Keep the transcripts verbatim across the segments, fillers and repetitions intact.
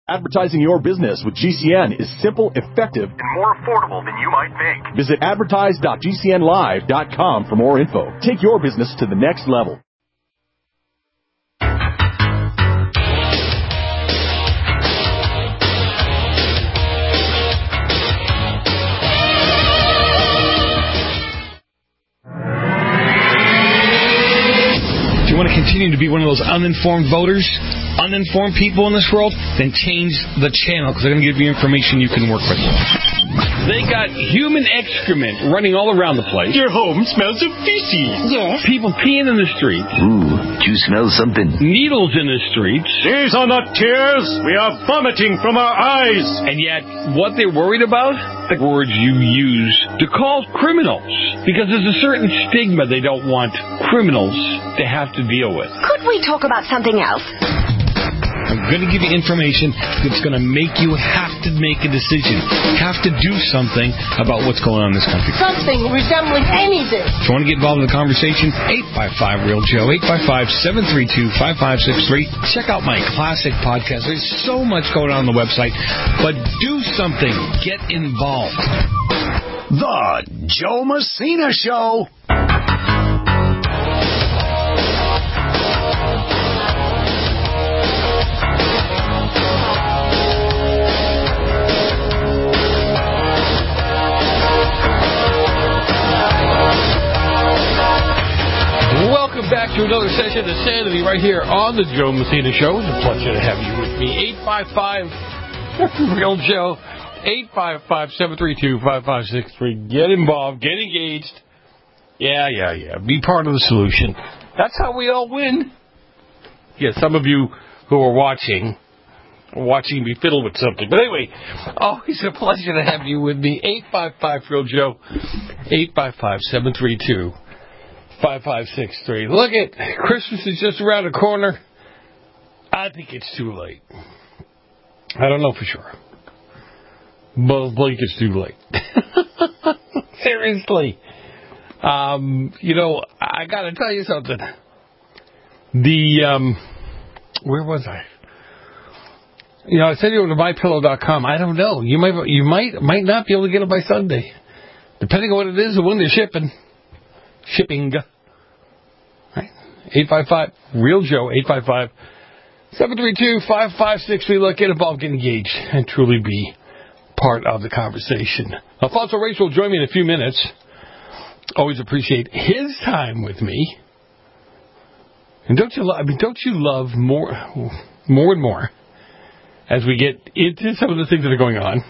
Advertising your business with G C N is simple, effective, and more affordable than you might think. Visit advertise dot g c n live dot com for more info. Take your business to the next level. If you want to continue to be one of those uninformed voters, uninformed people in this world, then change the channel, because they're going to give you information you can work with. They got human excrement running all around the place. Your home smells of feces. Yes. People peeing in the streets. Ooh, do you smell something? Needles in the streets. These are not tears. We are vomiting from our eyes. And yet, what they're worried about? The words you use to call criminals. Because there's a certain stigma they don't want criminals to have to deal with. Could we talk about something else? I'm going to give you information that's going to make you have to make a decision, have to do something about what's going on in this country. Something resembling anything. If you want to get involved in the conversation, eight five five, real Joe, eight five five, seven three two, five five six three. Check out my classic podcast. There's so much going on on the website, but do something. Get involved. The Joe Messina Show. Welcome back to another session of Sanity right here on the Joe Messina Show. It's a pleasure to have you with me. eight five five, real Joe, eight five five, seven three two, five five six three. Get involved, get engaged. Yeah, yeah, yeah. Be part of the solution. That's how we all win. Yeah, some of you who are watching, are watching me fiddle with something. But anyway, always a pleasure to have you with me. eight five five, real Joe, eight five five, seven three two, five five six three. Look it, Christmas is just around the corner. I think it's too late. I don't know for sure. But I think it's too late. Seriously. Um, you know, I got to tell you something. The, um, where was I? You know, I sent you over to my pillow dot com. I don't know. You might, you might, might not be able to get it by Sunday. Depending on what it is and when they're shipping. Shipping. Right. eight five five, real Joe, eight five five, seven three two, five five six three. Look, get involved, get engaged, and truly be part of the conversation. Alfonso Reyes will join me in a few minutes. Always appreciate his time with me. And don't you love, I mean, don't you love more, more and more as we get into some of the things that are going on?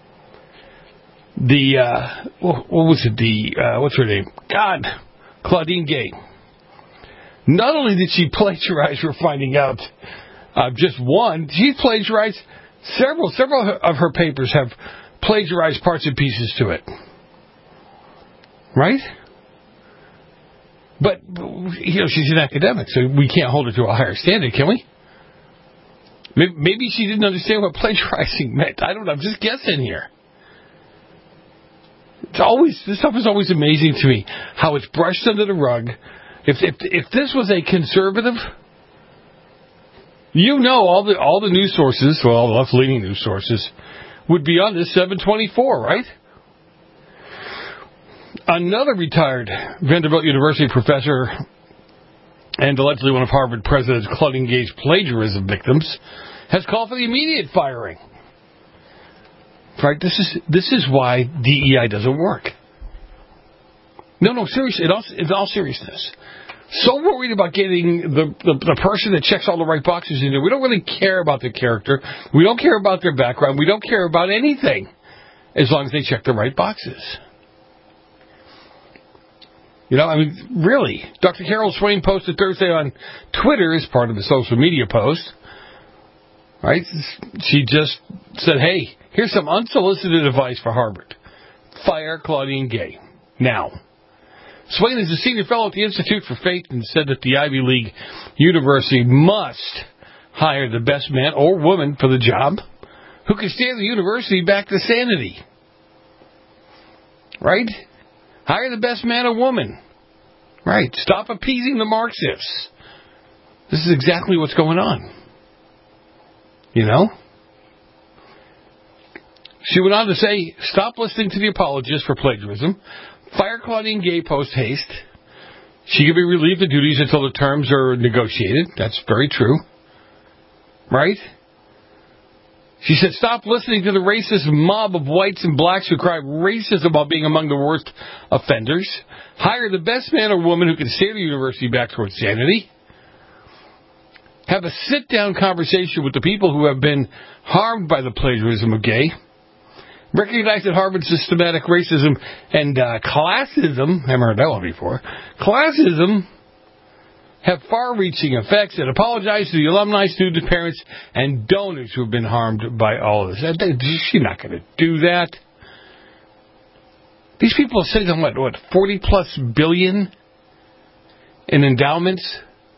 The, uh, what was it? The, uh, what's her name? God, Claudine Gay. Not only did she plagiarize, we're finding out, uh, just one, she plagiarized several, several of her papers have plagiarized parts and pieces to it. Right? But, you know, she's an academic, so we can't hold her to a higher standard, can we? Maybe she didn't understand what plagiarizing meant. I don't know. I'm just guessing here. It's always, this stuff is always amazing to me, how it's brushed under the rug. If if if this was a conservative, you know, all the all the news sources, well, all the left-leaning news sources, would be on this seven twenty-four, right? Another retired Vanderbilt University professor and allegedly one of Harvard President Claudine Gay's plagiarism victims has called for the immediate firing. Right? This is this is why D E I doesn't work. No, no, seriously, in all, in all seriousness. So worried about getting the, the, the person that checks all the right boxes in there. We don't really care about their character. We don't care about their background. We don't care about anything as long as they check the right boxes. You know, I mean, really. Doctor Carol Swain posted Thursday on Twitter as part of the social media post. Right? She just said, hey, here's some unsolicited advice for Harvard. Fire Claudine Gay. Now. Swain is a senior fellow at the Institute for Faith and said that the Ivy League university must hire the best man or woman for the job who can steer the university back to sanity. Right? Hire the best man or woman. Right. Stop appeasing the Marxists. This is exactly what's going on. You know? She went on to say, stop listening to the apologists for plagiarism. Fire Claudine Gay post haste. She can be relieved of duties until the terms are negotiated. That's very true. Right? She said, stop listening to the racist mob of whites and blacks who cry racism while being among the worst offenders. Hire the best man or woman who can steer the university back towards sanity. Have a sit-down conversation with the people who have been harmed by the plagiarism of Gay. Recognize that Harvard's systematic racism and uh, classism, I haven't heard that one before, classism have far-reaching effects, and apologize to the alumni, students, parents, and donors who have been harmed by all of this. She's not going to do that. These people are sitting on, what, what, forty-plus billion in endowments?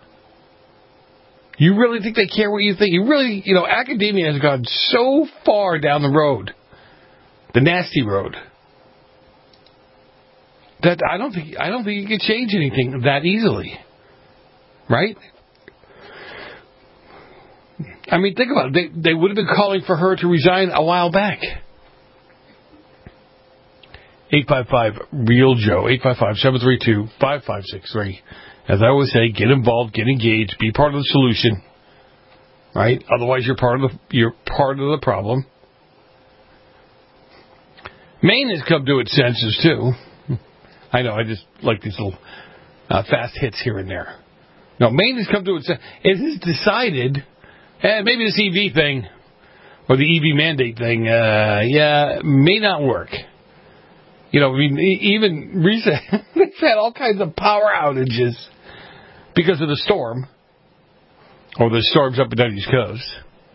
You really think they care what you think? You really, you know, academia has gone so far down the road, the nasty road, that I don't think I don't think you can change anything that easily. Right? I mean, think about it. They, they would have been calling for her to resign a while back. eight five five, REAL Joe. eight five five, seven three two, five five six three. As I always say, get involved, get engaged, be part of the solution. Right? Otherwise, you're part of the you're part of the problem. Maine has come to its senses, too. I know, I just like these little uh, fast hits here and there. No, Maine has come to its senses. It has decided, eh, maybe this E V thing, or the E V mandate thing, uh, yeah, may not work. You know, I mean, even recent, they've had all kinds of power outages because of the storm, or the storms up and down the East Coast.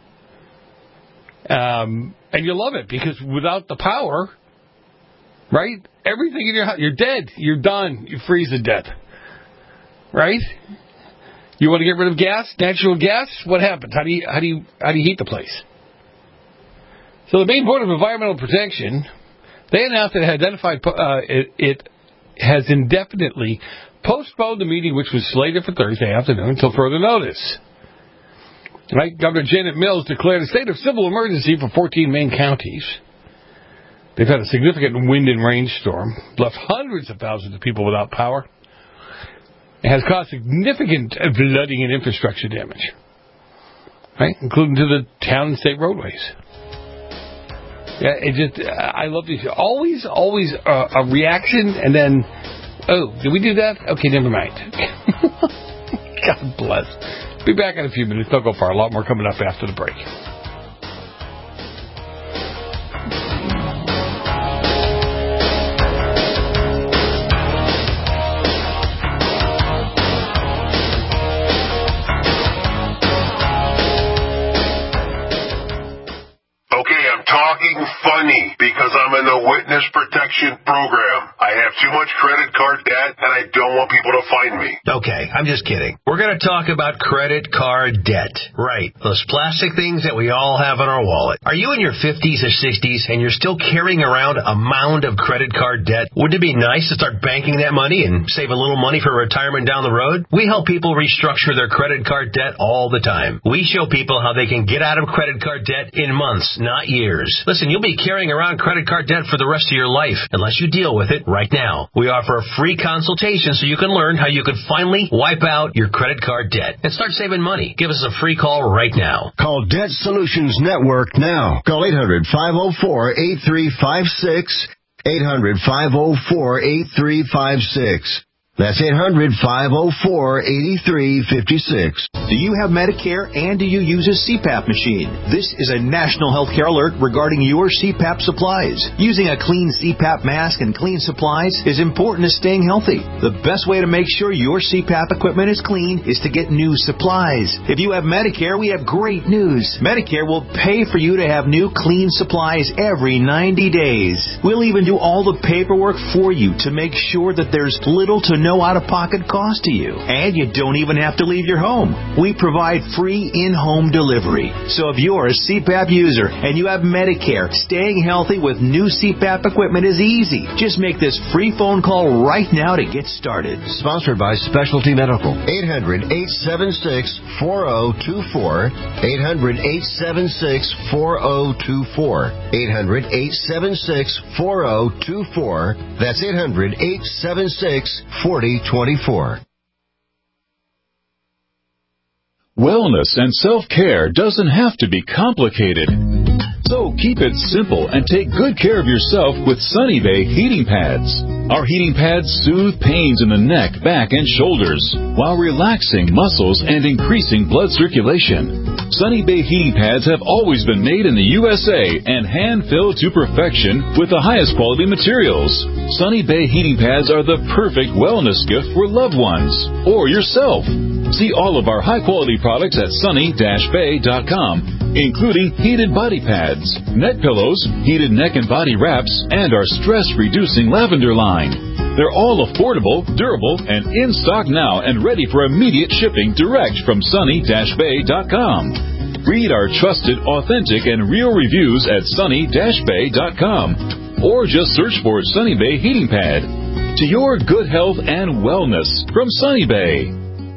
Um, and you love it, because without the power, right, everything in your house, you're dead, you're done, you freeze to death. Right? You want to get rid of gas, natural gas? What happens? How do you how do you how do you heat the place? So the Maine Board of Environmental Protection, they announced that it had identified uh, it, it has indefinitely postponed the meeting, which was slated for Thursday afternoon, until further notice. Right? Governor Janet Mills declared a state of civil emergency for fourteen Maine counties. They've had a significant wind and rainstorm, left hundreds of thousands of people without power. It has caused significant flooding and infrastructure damage, right, including to the town and state roadways. Yeah, it just, I love these. Always, always uh, a reaction, and then, oh, did we do that? Okay, never mind. God bless. Be back in a few minutes. Don't go far. A lot more coming up after the break. Funny, because I'm in the witness protection program. I have too much credit card debt, and I don't want people to find me. Okay, I'm just kidding. We're going to talk about credit card debt. Right, those plastic things that we all have in our wallet. Are you in your fifties or sixties, and you're still carrying around a mound of credit card debt? Wouldn't it be nice to start banking that money and save a little money for retirement down the road? We help people restructure their credit card debt all the time. We show people how they can get out of credit card debt in months, not years. Listen, you'll be carrying around credit card debt for the rest of your life unless you deal with it right now. We offer a free consultation so you can learn how you can finally wipe out your credit card debt and start saving money. Give us a free call right now. Call Debt Solutions Network now. Call eight hundred, five oh four, eight three five six, eight hundred, five oh four, eight three five six. That's eight hundred, five oh four, eight three five six. Do you have Medicare and do you use a C PAP machine? This is a national healthcare alert regarding your C PAP supplies. Using a clean C PAP mask and clean supplies is important to staying healthy. The best way to make sure your C PAP equipment is clean is to get new supplies. If you have Medicare, we have great news. Medicare will pay for you to have new clean supplies every ninety days. We'll even do all the paperwork for you to make sure that there's little to no no out-of-pocket cost to you. And you don't even have to leave your home. We provide free in-home delivery. So if you're a C PAP user and you have Medicare, staying healthy with new C PAP equipment is easy. Just make this free phone call right now to get started. Sponsored by Specialty Medical. eight hundred, eight seven six, four zero two four. eight hundred, eight seven six, four zero two four. eight hundred, eight seven six, four zero two four. That's eight hundred, eight seven six, four zero two four. Wellness and self-care doesn't have to be complicated. So keep it simple and take good care of yourself with Sunny Bay heating pads. Our heating pads soothe pains in the neck, back, and shoulders while relaxing muscles and increasing blood circulation. Sunny Bay heating pads have always been made in the U S A and hand-filled to perfection with the highest quality materials. Sunny Bay heating pads are the perfect wellness gift for loved ones or yourself. See all of our high-quality products at sunny dash bay dot com, including heated body pads, neck pillows, heated neck and body wraps, and our stress-reducing lavender line. They're all affordable, durable, and in stock now and ready for immediate shipping direct from sunny dash bay dot com. Read our trusted, authentic, and real reviews at sunny dash bay dot com or just search for Sunny Bay Heating Pad. To your good health and wellness from Sunny Bay.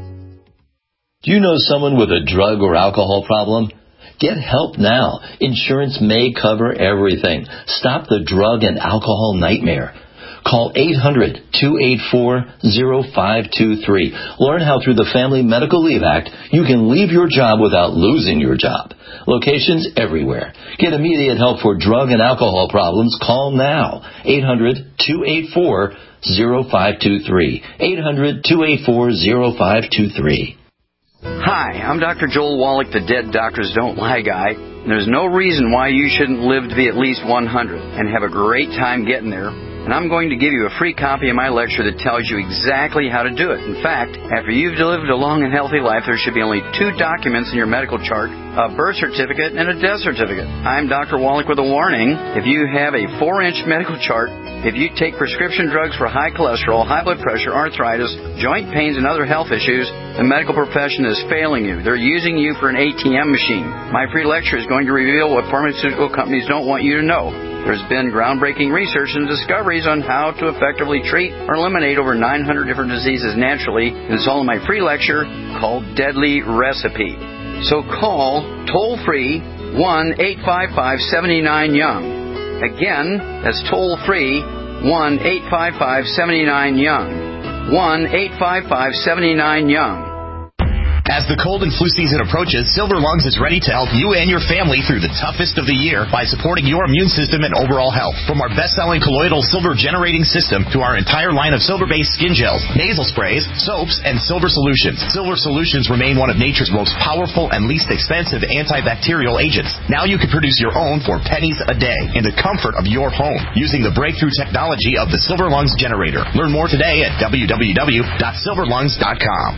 Do you know someone with a drug or alcohol problem? Get help now. Insurance may cover everything. Stop the drug and alcohol nightmare. Call eight hundred, two eight four, zero five two three. Learn how through the Family Medical Leave Act you can leave your job without losing your job. Locations everywhere. Get immediate help for drug and alcohol problems. Call now. eight hundred, two eight four, zero five two three. eight hundred, two eight four, zero five two three. Hi, I'm Doctor Joel Wallach, the Dead Doctors Don't Lie guy. There's no reason why you shouldn't live to be at least one hundred and have a great time getting there. And I'm going to give you a free copy of my lecture that tells you exactly how to do it. In fact, after you've lived a long and healthy life, there should be only two documents in your medical chart, a birth certificate and a death certificate. I'm Doctor Wallach with a warning. If you have a four-inch medical chart, if you take prescription drugs for high cholesterol, high blood pressure, arthritis, joint pains, and other health issues, the medical profession is failing you. They're using you for an A T M machine. My free lecture is going to reveal what pharmaceutical companies don't want you to know. There's been groundbreaking research and discoveries on how to effectively treat or eliminate over nine hundred different diseases naturally. It's all in my free lecture called Deadly Recipe. So call toll-free one eight five five, seven nine, young. Again, that's toll-free one eight five five, seven nine, young. one eight five five, seven nine, young. As the cold and flu season approaches, Silver Lungs is ready to help you and your family through the toughest of the year by supporting your immune system and overall health. From our best-selling colloidal silver generating system to our entire line of silver-based skin gels, nasal sprays, soaps, and silver solutions. Silver Solutions remain one of nature's most powerful and least expensive antibacterial agents. Now you can produce your own for pennies a day in the comfort of your home using the breakthrough technology of the Silver Lungs generator. Learn more today at w w w dot silver lungs dot com.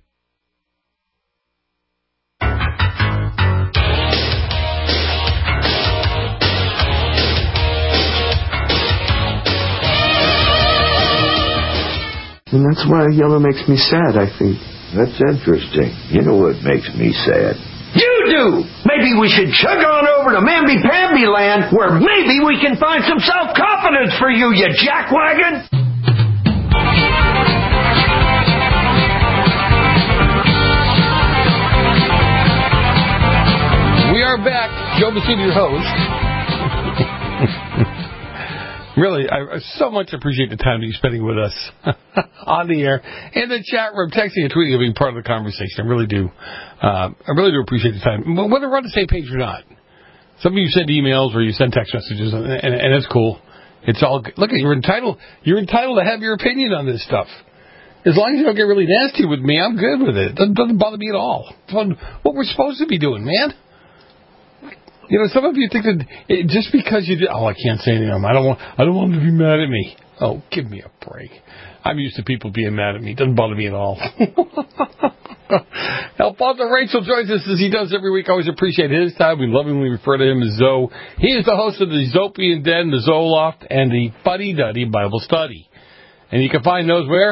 And that's why yellow makes me sad, I think. That's interesting. You know what makes me sad? You do! Maybe we should chug on over to Mamby-Pamby land where maybe we can find some self-confidence for you, you jackwagon! We are back. Joe Messina, your host. Really, I so much appreciate the time that you're spending with us on the air, in the chat room, texting and tweeting, and being part of the conversation. I really do. Uh, I really do appreciate the time. Whether we're on the same page or not. Some of you send emails or you send text messages, and, and, and it's cool. It's all good. Look, you're entitled. You're entitled to have your opinion on this stuff. As long as you don't get really nasty with me, I'm good with it. It doesn't, doesn't bother me at all. It's what we're supposed to be doing, man. You know, some of you think that it, just because you did, oh, I can't say anything. I don't want, I don't want them to be mad at me. Oh, give me a break. I'm used to people being mad at me. It doesn't bother me at all. Alfonso Rachel joins us as he does every week. I always appreciate his time. We lovingly refer to him as Zoe. He is the host of the Zopian Den, the Zoloft, and the Fuddy Duddy Bible Study. And you can find those where?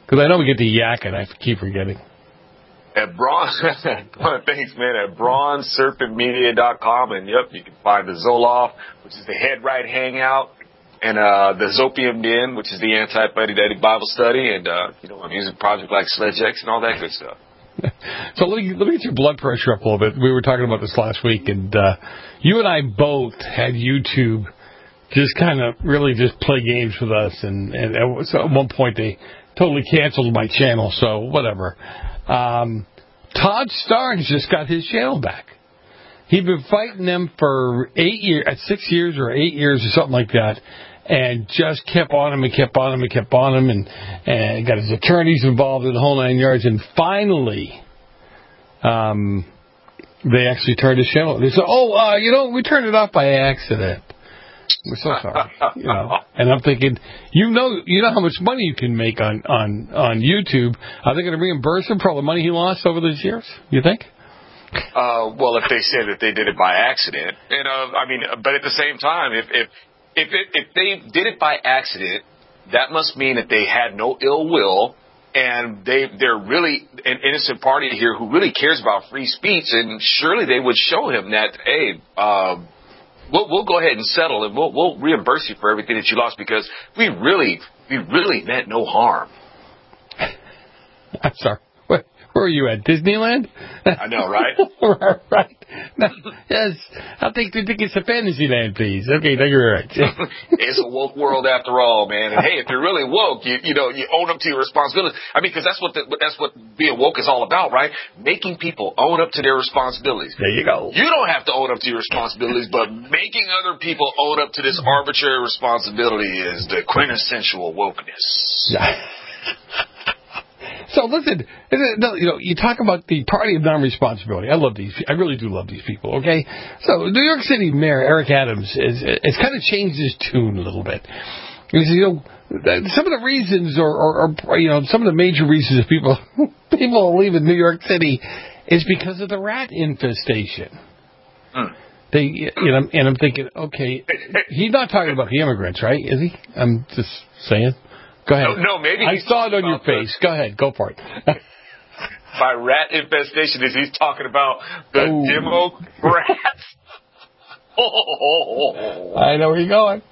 Because I know we get the yak, and I keep forgetting. At Braun, thanks, man, at braun serpent media dot com. And, yep, you can find the Zoloft, which is the Head Right Hangout, and uh, the Zopium Den, which is the Anti-Buddy Bible Study, and, uh, you know, a music project like Sledge X and all that good stuff. So let me, let me get your blood pressure up a little bit. We were talking about this last week, and uh, you and I both had YouTube just kind of really just play games with us, and, and at, so at one point they totally canceled my channel, so whatever. Um, Todd Starnes just got his channel back. He'd been fighting them for eight years, at six years or eight years or something like that, and just kept on him and kept on him and kept on him, and, and got his attorneys involved in the whole nine yards, and finally, um, they actually turned his channel. They said, "Oh, uh, you know, we turned it off by accident. We're so sorry." You know, and I'm thinking, you know, you know how much money you can make on on on YouTube. Are they going to reimburse him for all the money he lost over those years? You think? Uh, well, if they said that they did it by accident, and uh, I mean, but at the same time, if if if it, if they did it by accident, that must mean that they had no ill will, and they they're really an innocent party here who really cares about free speech, and surely they would show him that, hey, uh, we'll we'll go ahead and settle, and we'll we'll reimburse you for everything that you lost because we really we really meant no harm. I'm sorry. Where are you at, Disneyland? I know, right? right. right. No, yes, I'll take the tickets to Fantasyland, please. Okay, now you're right. It's a woke world after all, man. And hey, if you're really woke, you you know you own up to your responsibility. I mean, because that's what the, that's what being woke is all about, right? Making people own up to their responsibilities. There you go. You don't have to own up to your responsibilities, but making other people own up to this arbitrary responsibility is the quintessential wokeness. So listen, you know, you talk about the party of non-responsibility. I love these. I really do love these people. Okay, so New York City Mayor Eric Adams is has kind of changed his tune a little bit. Because, you know, some of the reasons, or, or, or you know, some of the major reasons people people are leaving New York City is because of the rat infestation. Hmm. They, you know, and I'm thinking, okay, he's not talking about the immigrants, right? Is he? I'm just saying. Go ahead. No, no maybe I saw it on your face. The, Go ahead. Go for it. By rat infestation, is he's talking about the Ooh. Democrats? oh. I know where you're going.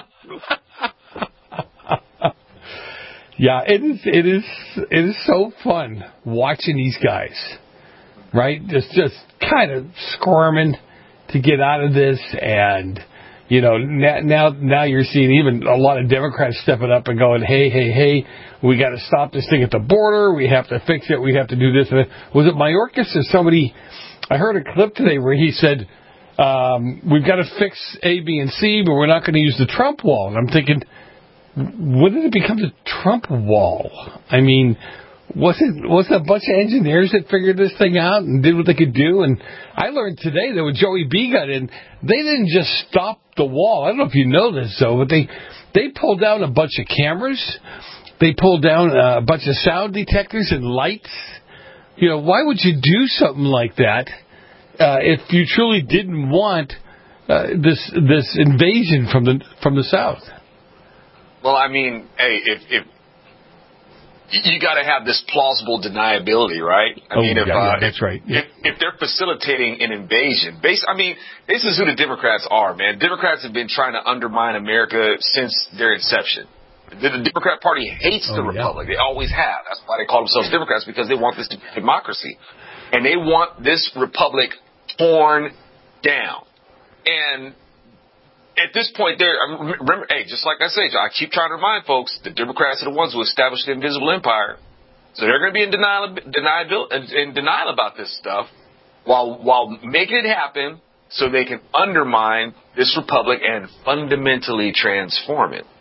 Yeah, it is. It is. It is so fun watching these guys, right? Just, just kind of squirming to get out of this, and. You know, now now you're seeing even a lot of Democrats stepping up and going, hey, hey, hey, we got to stop this thing at the border. We have to fix it. We have to do this. And that. Was it Mayorkas or somebody? I heard a clip today where he said, um, we've got to fix A, B, and C, but we're not going to use the Trump wall. And I'm thinking, when did it become the Trump wall? I mean, was it was it a bunch of engineers that figured this thing out and did what they could do? And I learned today that when Joey B got in, they didn't just stop the wall. I don't know if you know this, though, but they they pulled down a bunch of cameras. They pulled down a bunch of sound detectors and lights. You know, why would you do something like that uh, if you truly didn't want uh, this this invasion from the from the South? Well, I mean, hey, if if you got to have this plausible deniability, right? I oh, mean, if, yeah, uh, yeah, that's right. Yeah. If, if they're facilitating an invasion, based, I mean, this is who the Democrats are, man. Democrats have been trying to undermine America since their inception. The, the Democrat Party hates oh, the Republic. Yeah. They always have. That's why they call themselves Democrats, because they want this democracy. And they want this Republic torn down. And at this point, there, remember, hey, just like I say, I keep trying to remind folks, the Democrats are the ones who established the invisible empire. So they're going to be in denial, denial, in denial about this stuff while while making it happen so they can undermine this republic and fundamentally transform it.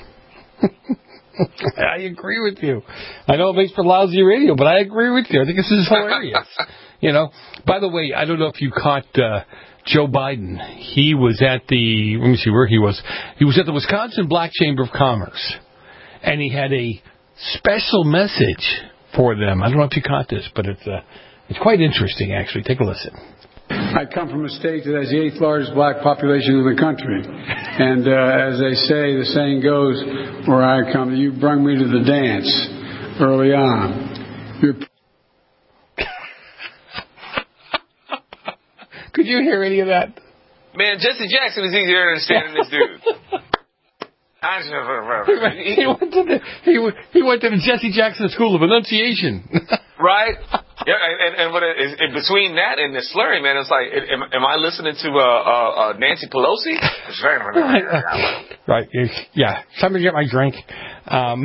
I agree with you. I know it makes for lousy radio, but I agree with you. I think this is hilarious. You know, by the way, I don't know if you caught uh, Joe Biden. He was at the, let me see where he was. He was at the Wisconsin Black Chamber of Commerce, and he had a special message for them. I don't know if you caught this, but it's uh, it's quite interesting, actually. Take a listen. I come from a state that has the eighth largest black population in the country. And uh, as they say, the saying goes, where I come, you brung me to the dance. early on. You're Could you hear any of that? Man, Jesse Jackson is easier to understand than this dude. he went to the he, he went to the Jesse Jackson School of Enunciation. Right? Yeah, and, and what it is, in between that and the slurring, man, it's like, am, am I listening to uh, uh, uh, Nancy Pelosi? Right. Yeah. Somebody get my drink. Um,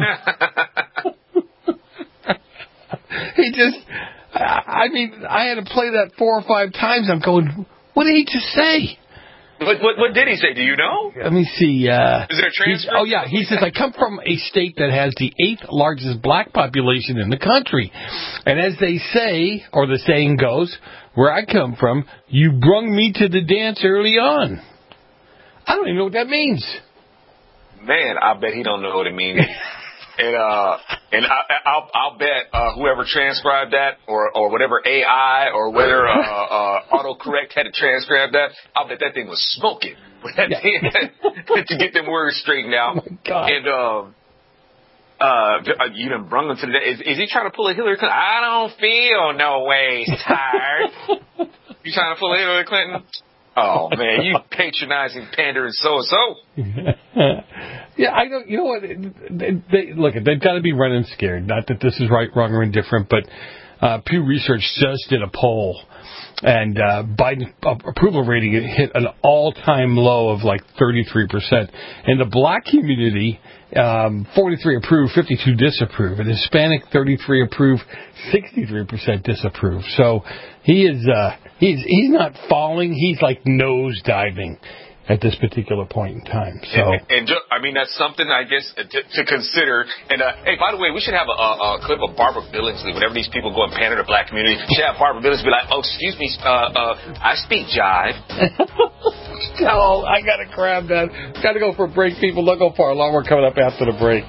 he just, I mean, I had to play that four or five times. I'm going, what did he just say? What, what, what did he say? Do you know? Let me see. Uh, Is there a transcript? Oh, yeah. He says, I come from a state that has the eighth largest black population in the country. And as they say, or the saying goes, where I come from, you brung me to the dance early on. I don't even know what that means. Man, I bet he don't know what it means. And uh, and I, I'll I'll bet uh, whoever transcribed that, or or whatever A I, or whether uh, uh, autocorrect had to transcribe that, I'll bet that thing was smoking with that thing to get them words straightened out. Oh my God. And um, uh, you done brung him to the. Is, is he trying to pull a Hillary Clinton? I don't feel no ways tired. You trying to pull a Hillary Clinton? Oh man, you patronizing, pandering, so and so. Yeah, I don't. You know what? They, they, look, they've got to be running scared. Not that this is right, wrong, or indifferent, but uh, Pew Research just did a poll, and uh, Biden's approval rating hit an all-time low of like thirty-three percent. In the black community, um, forty-three approve, fifty-two disapprove. And Hispanic, thirty-three approve, sixty-three percent disapprove. So he is uh, he's he's not falling. He's like nose diving at this particular point in time. So, and, and just, I mean, that's something, I guess, to, to consider. And, uh, hey, by the way, we should have a, a, a clip of Barbara Billingsley. Whenever these people go and pander to the black community, we should have Barbara Billingsley be like, oh, excuse me, uh, uh, I speak jive. Oh, I got to grab that. Got to go for a break, people. Don't go far along. We're coming up after the break.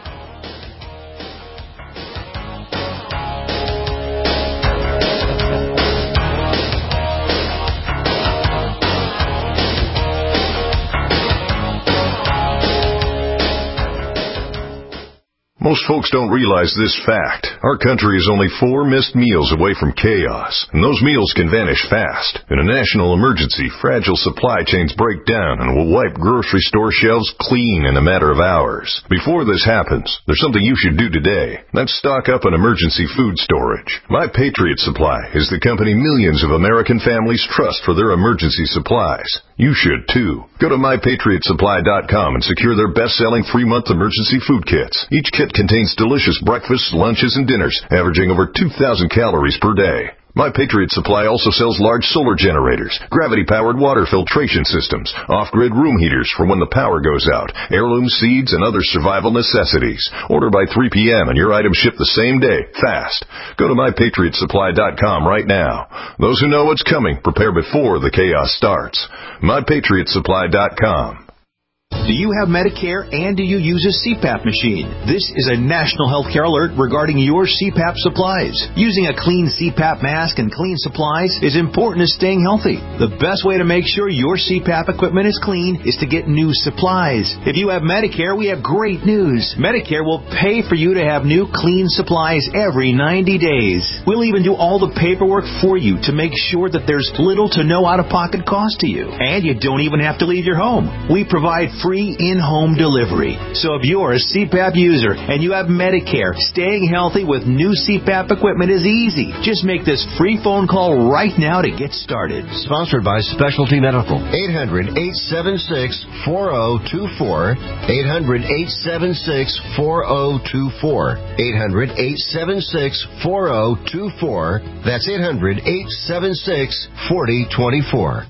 Most folks don't realize this fact. Our country is only four missed meals away from chaos, and those meals can vanish fast. In a national emergency, fragile supply chains break down and will wipe grocery store shelves clean in a matter of hours. Before this happens, there's something you should do today. That's stock up on emergency food storage. My Patriot Supply is the company millions of American families trust for their emergency supplies. You should too. Go to my patriot supply dot com and secure their best-selling three-month emergency food kits. Each kit contains delicious breakfasts, lunches, and dinners, averaging over two thousand calories per day. My Patriot Supply also sells large solar generators, gravity-powered water filtration systems, off-grid room heaters for when the power goes out, heirloom seeds, and other survival necessities. Order by three p.m. and your items ship the same day, fast. Go to my patriot supply dot com right now. Those who know what's coming, prepare before the chaos starts. my patriot supply dot com. Do you have Medicare and do you use a C PAP machine? This is a national healthcare alert regarding your C PAP supplies. Using a clean C PAP mask and clean supplies is important to staying healthy. The best way to make sure your C PAP equipment is clean is to get new supplies. If you have Medicare, we have great news. Medicare will pay for you to have new clean supplies every ninety days. We'll even do all the paperwork for you to make sure that there's little to no out-of-pocket cost to you. And you don't even have to leave your home. We provide free in-home delivery. So if you're a C PAP user and you have Medicare, staying healthy with new C PAP equipment is easy. Just make this free phone call right now to get started. Sponsored by Specialty Medical. eight hundred, eight seven six, four zero two four. eight hundred, eight seven six, four zero two four. eight hundred, eight seven six, four zero two four. That's eight hundred, eight seven six, four zero two four.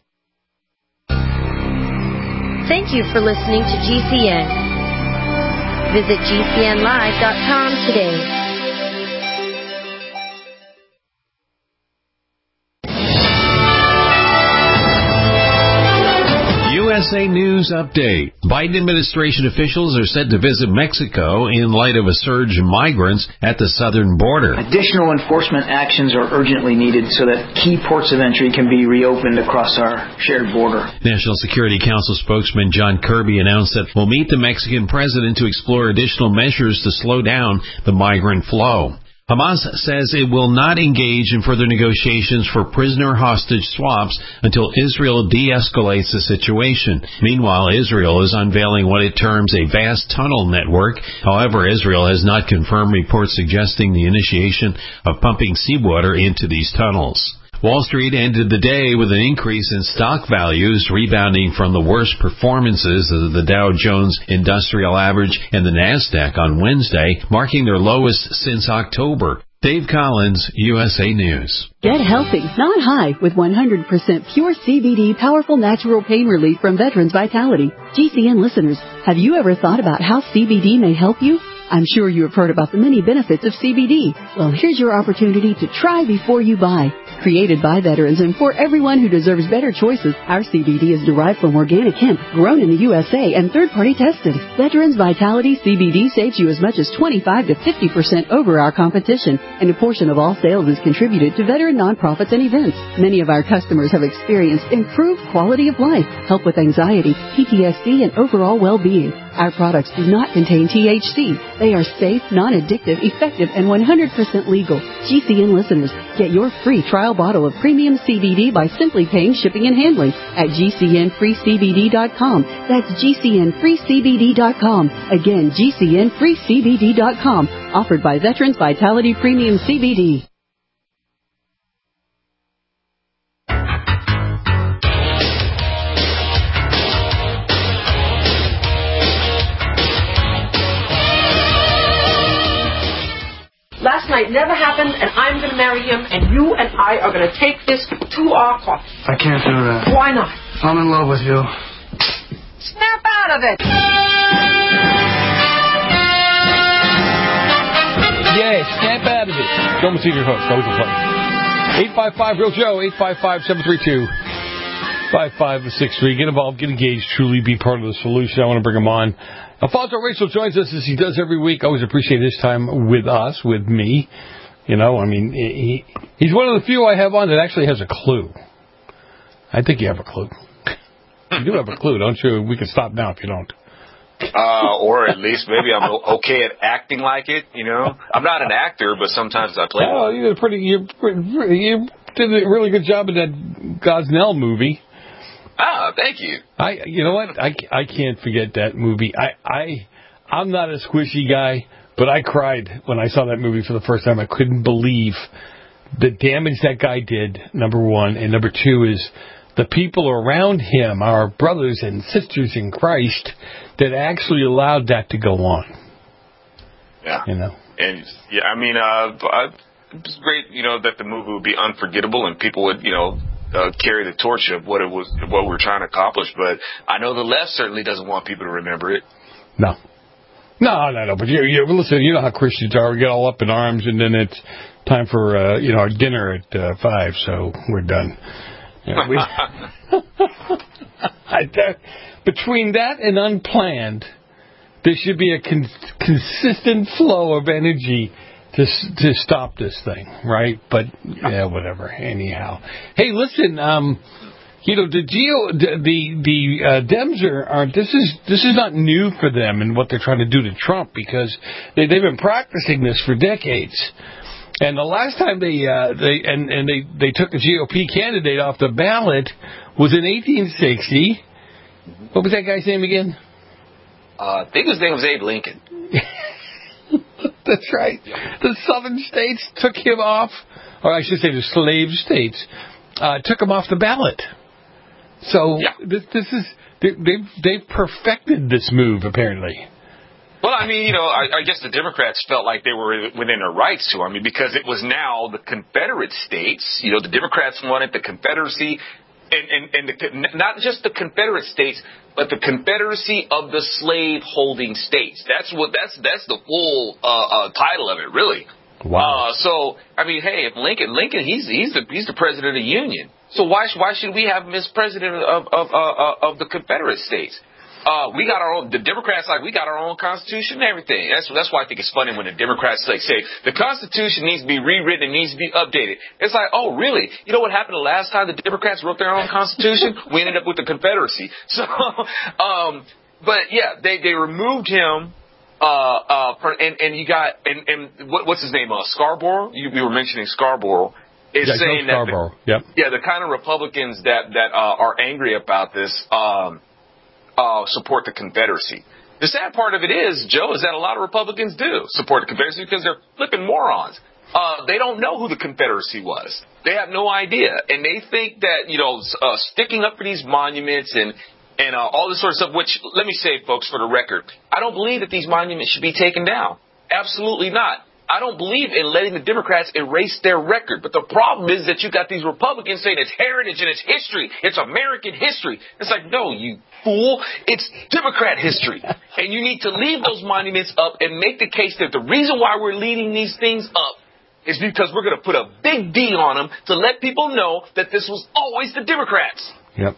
Thank you for listening to G C N. Visit G C N live dot com today. U S S A News Update. Biden administration officials are set to visit Mexico in light of a surge in migrants at the southern border. Additional enforcement actions are urgently needed so that key ports of entry can be reopened across our shared border. National Security Council spokesman John Kirby announced that we'll meet the Mexican president to explore additional measures to slow down the migrant flow. Hamas says it will not engage in further negotiations for prisoner hostage swaps until Israel de-escalates the situation. Meanwhile, Israel is unveiling what it terms a vast tunnel network. However, Israel has not confirmed reports suggesting the initiation of pumping seawater into these tunnels. Wall Street ended the day with an increase in stock values, rebounding from the worst performances of the Dow Jones Industrial Average and the NASDAQ on Wednesday, marking their lowest since October. Dave Collins, U S A News. Get healthy, not high, with one hundred percent pure C B D powerful natural pain relief from Veterans Vitality. G C N listeners, have you ever thought about how C B D may help you? I'm sure you have heard about the many benefits of C B D. Well, here's your opportunity to try before you buy. Created by veterans and for everyone who deserves better choices, our C B D is derived from organic hemp, grown in the U S A and third-party tested. Veterans Vitality C B D saves you as much as twenty-five to fifty percent over our competition, and a portion of all sales is contributed to veteran nonprofits and events. Many of our customers have experienced improved quality of life, help with anxiety, P T S D, and overall well-being. Our products do not contain T H C. They are safe, non-addictive, effective, and one hundred percent legal. G C N listeners, get your free trial bottle of premium C B D by simply paying shipping and handling at G C N free C B D dot com. That's G C N free C B D dot com. Again, G C N free C B D dot com. Offered by Veterans Vitality Premium C B D. Last night never happened, and I'm going to marry him, and you and I are going to take this to our coffin. I can't do that. Why not? I'm in love with you. Snap out of it! Yeah, snap out of it. Joe Messina, your host. Always a pleasure. eight five five, real Joe, eight five five, seven three two, five five six three. Get involved, get engaged, truly be part of the solution. I want to bring him on. Alfonso Rachel joins us as he does every week. Always appreciate his time with us, with me. You know, I mean, he he's one of the few I have on that actually has a clue. I think you have a clue. You do have a clue, don't you? We can stop now if you don't. Uh, or at least maybe I'm okay at acting like it, you know. I'm not an actor, but sometimes I play. Oh, you did a pretty, you you did a really good job in that Gosnell movie. Ah, thank you. I, you know what? I, I can't forget that movie. I, I, I'm not a squishy guy, but I cried when I saw that movie for the first time. I couldn't believe the damage that guy did, number one. And number two is the people around him, our brothers and sisters in Christ, that actually allowed that to go on. Yeah. You know? And, yeah, I mean, uh, it's great, you know, that the movie would be unforgettable and people would, you know, Uh, carry the torch of what it was, what we were trying to accomplish. But I know the left certainly doesn't want people to remember it. No, no, no, no. But you, you listen. You know how Christians are. We get all up in arms, and then it's time for uh, you know our dinner at uh, five. So we're done. Yeah, we, I, that, between that and unplanned, there should be a con- consistent flow of energy to to stop this thing, right? But yeah, whatever. Anyhow, hey, listen, um, you know the geo the the, the uh, Dems are, are this is this is not new for them and what they're trying to do to Trump because they they've been practicing this for decades. And the last time they uh, they and and they they took a G O P candidate off the ballot was in eighteen sixty. What was that guy's name again? Uh, I think his name was Abe Lincoln. That's right. The southern states took him off, or I should say the slave states, uh, took him off the ballot. So yeah. this, this is they, they've they've perfected this move apparently. Well, I mean, you know, I, I guess the Democrats felt like they were within their rights to. I mean, because it was now the Confederate states. You know, the Democrats wanted the Confederacy. And, and, and the, not just the Confederate states, but the Confederacy of the slave-holding states. That's what that's that's the full uh, uh, title of it, really. Wow. Uh, so, I mean, hey, if Lincoln, Lincoln, he's he's the he's the president of the Union. So why why should we have him as president of of uh, of the Confederate States? Uh, we got our own. The Democrats like we got our own Constitution and everything. That's that's why I think it's funny when the Democrats like say the Constitution needs to be rewritten and needs to be updated. It's like, oh really? You know what happened the last time the Democrats wrote their own Constitution? We ended up with the Confederacy. So, um, but yeah, they they removed him. Uh, uh, for, and and you got and and what, what's his name? Uh, Scarborough. You, you were mentioning Scarborough. Is yeah, saying that Scarborough. The, yep. Yeah, the kind of Republicans that that uh, are angry about this. Um, Uh, support the Confederacy. The sad part of it is, Joe, is that a lot of Republicans do support the Confederacy because they're flipping morons. Uh, they don't know who the Confederacy was. They have no idea. And they think that, you know, uh, sticking up for these monuments and, and uh, all this sort of stuff, which, let me say, folks, for the record, I don't believe that these monuments should be taken down. Absolutely not. I don't believe in letting the Democrats erase their record. But the problem is that you got these Republicans saying it's heritage and it's history. It's American history. It's like, no, you fool. It's Democrat history. And you need to leave those monuments up and make the case that the reason why we're leaving these things up is because we're going to put a big D on them to let people know that this was always the Democrats. Yep.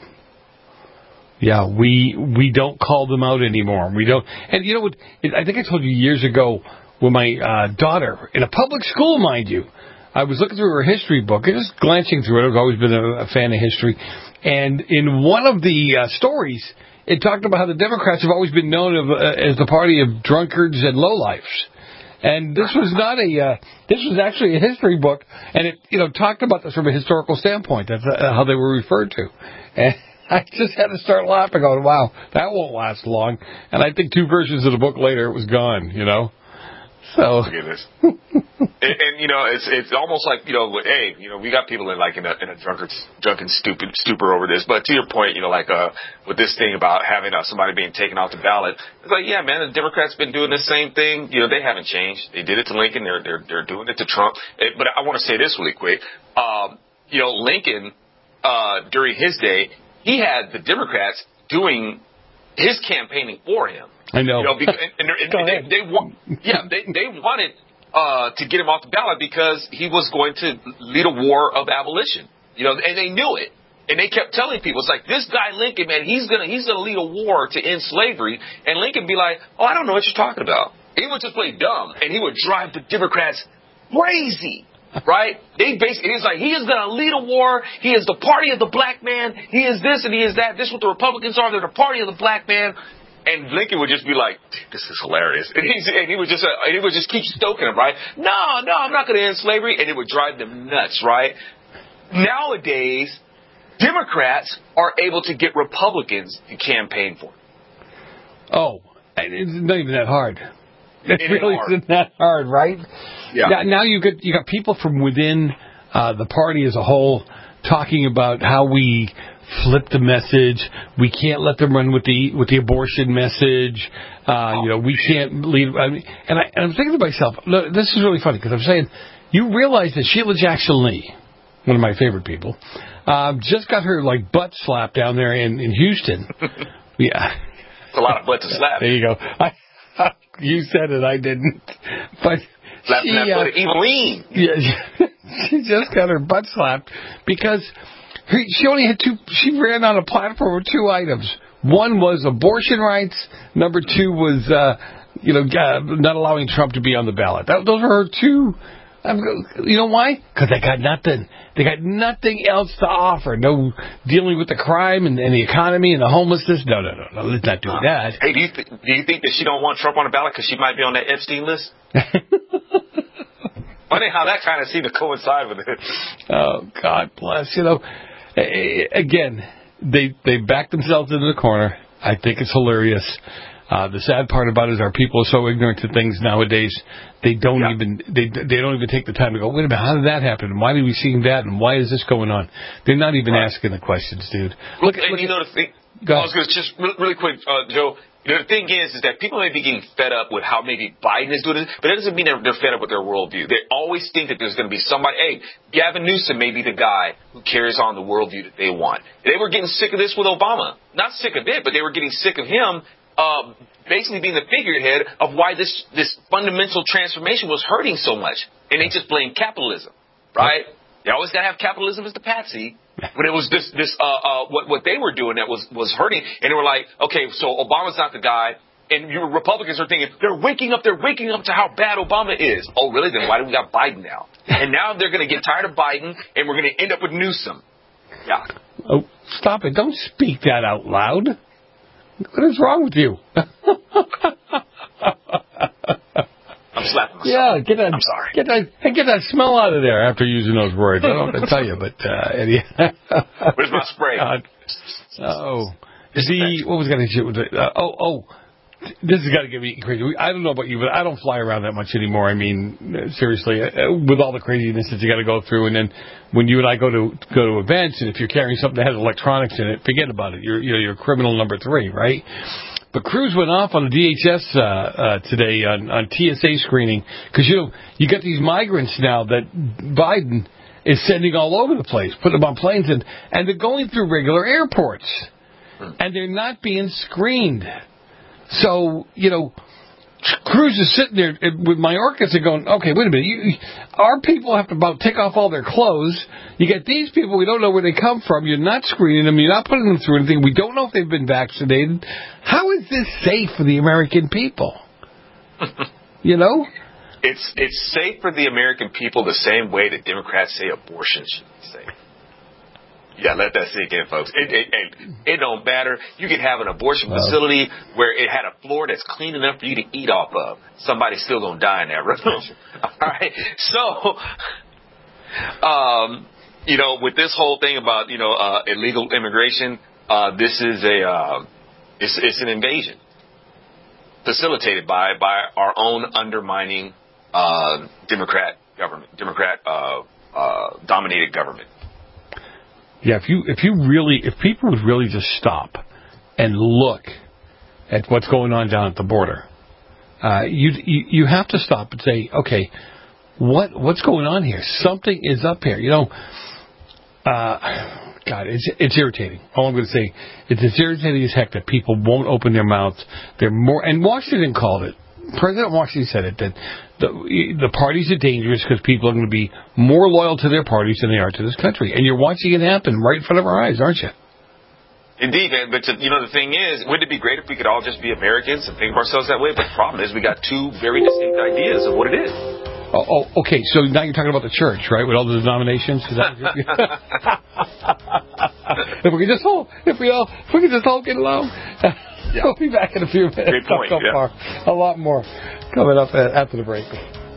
Yeah, we we don't call them out anymore. We don't. And you know what? I think I told you years ago, with my uh, daughter, in a public school, mind you, I was looking through her history book and just glancing through it. I've always been a, a fan of history. And in one of the uh, stories, it talked about how the Democrats have always been known of, uh, as the party of drunkards and lowlifes. And this was not a, uh, this was actually a history book, and it, you know, talked about this from a historical standpoint. That's uh, how they were referred to. And I just had to start laughing, going, wow, that won't last long. And I think two versions of the book later, it was gone, you know. So, goodness. and, and you know, it's it's almost like, you know, hey, you know, we got people in like in a in a drunkard, drunken, stupid stupor over this. But to your point, you know, like uh, with this thing about having uh, somebody being taken off the ballot, it's like, yeah, man, the Democrats been doing the same thing. You know, they haven't changed. They did it to Lincoln. They're they're they're doing it to Trump. It, but I want to say this really quick. Um, you know, Lincoln uh, during his day, he had the Democrats doing his campaigning for him. I know. You know, because, and, and, and they, they, they, yeah, they, they wanted uh, to get him off the ballot because he was going to lead a war of abolition. You know, and they knew it. And they kept telling people, it's like, this guy Lincoln, man, he's gonna he's gonna lead a war to end slavery. And Lincoln be like, oh, I don't know what you're talking about. He would just play dumb, and he would drive the Democrats crazy. Right? They basically, he's like, he is going to lead a war. He is the party of the black man. He is this and he is that. This is what the Republicans are. They're the party of the black man. And Lincoln would just be like, this is hilarious. And, he's, and he would just uh, he would just keep stoking them, right? No, no, I'm not going to end slavery. And it would drive them nuts, right? Nowadays, Democrats are able to get Republicans to campaign for them. Oh, it's not even that hard. It, it really hard. isn't that hard, right? Yeah. Now, now you got you got people from within uh, the party as a whole talking about how we flip the message. We can't let them run with the with the abortion message. Uh, you know, we can't lead. I mean, and, I, and I'm thinking to myself, look, this is really funny because I'm saying, you realize that Sheila Jackson Lee, one of my favorite people, uh, just got her like butt slapped down there in, in Houston. Yeah, it's a lot of butt to slap. There you go. I, you said it, I didn't. But slapped she, that uh, butt, Eveline. Yeah, she just got her butt slapped because her, she only had two. She ran on a platform with two items. One was abortion rights. Number two was, uh, you know, uh, not allowing Trump to be on the ballot. That, those were her two. Um, you know why? Because they got nothing. They got nothing else to offer. No dealing with the crime and, and the economy and the homelessness. No, no, no, no. Let's not do uh, that. Hey, do you th- do you think that she don't want Trump on the ballot because she might be on that Epstein list? Funny how that kind of seemed to coincide with it. Oh, God bless. You know, again, they they back themselves into the corner. I think it's hilarious. Uh, the sad part about it is our people are so ignorant to things nowadays. They don't yeah. even they they don't even take the time to go, wait a minute, how did that happen? And why did we see that? And why is this going on? They're not even right. asking the questions, dude. Look, look, and you know the thing. I was going to just really, really quick, uh, Joe. You know, the thing is, is that people may be getting fed up with how maybe Biden is doing it, but it doesn't mean they're, they're fed up with their worldview. They always think that there's going to be somebody. Hey, Gavin Newsom may be the guy who carries on the worldview that they want. They were getting sick of this with Obama. Not sick of it, but they were getting sick of him uh, basically being the figurehead of why this this fundamental transformation was hurting so much. And they just blame capitalism, right? They always got to have capitalism as the patsy. But it was this, this uh, uh, what, what they were doing that was, was hurting. And they were like, okay, so Obama's not the guy. And you Republicans are thinking, they're waking up, they're waking up to how bad Obama is. Oh, really? Then why do we got Biden now? And now they're going to get tired of Biden, and we're going to end up with Newsom. Yeah. Oh, stop it. Don't speak that out loud. What is wrong with you? I'm slapping myself. Yeah, get that. I'm sorry. Get that. Get that smell out of there after using those words. I don't know what to tell you, but uh, Eddie. Where's my spray? God. Oh, the what was going to shoot? Uh, oh, oh, this has got to get me crazy. I don't know about you, but I don't fly around that much anymore. I mean, seriously, uh, with all the craziness that you got to go through, and then when you and I go to go to events, and if you're carrying something that has electronics in it, forget about it. You're you know you're criminal number three, right? But Cruz went off on the D H S uh, uh, today on, on T S A screening because, you know, you got these migrants now that Biden is sending all over the place, putting them on planes, and, and they're going through regular airports, and they're not being screened. So, you know, Cruz is sitting there with Mayorkas and going, okay, wait a minute, you, our people have to about take off all their clothes. You get these people, we don't know where they come from. You're not screening them. You're not putting them through anything. We don't know if they've been vaccinated. How is this safe for the American people? You know? It's it's safe for the American people the same way that Democrats say abortion should be safe. Yeah, let that sink in, folks. It, it, it, it don't matter. You could have an abortion facility where it had a floor that's clean enough for you to eat off of. Somebody's still going to die in that room. All right? So, um, you know, with this whole thing about, you know, uh, illegal immigration, uh, this is a, uh, it's, it's an invasion facilitated by, by our own undermining, uh, Democrat government, Democrat, uh, uh, dominated government. Yeah, if you if you really if people would really just stop and look at what's going on down at the border, uh, you, you you have to stop and say, okay, what what's going on here? Something is up here. You know, uh, God, it's it's irritating. All I'm going to say, it's as irritating as heck that people won't open their mouths. They're more, and Washington called it. President Washington said it, that the, the parties are dangerous because people are going to be more loyal to their parties than they are to this country. And you're watching it happen right in front of our eyes, aren't you? Indeed, man. But, to, you know, the thing is, wouldn't it be great if we could all just be Americans and think of ourselves that way? But the problem is we got two very distinct ideas of what it is. Oh, oh okay. So now you're talking about the church, right, with all the denominations? Is that if we could just all, if we all, if we could just all get along. Yeah. We'll be back in a few minutes. Great point. So yeah. far. A lot more coming up after the break.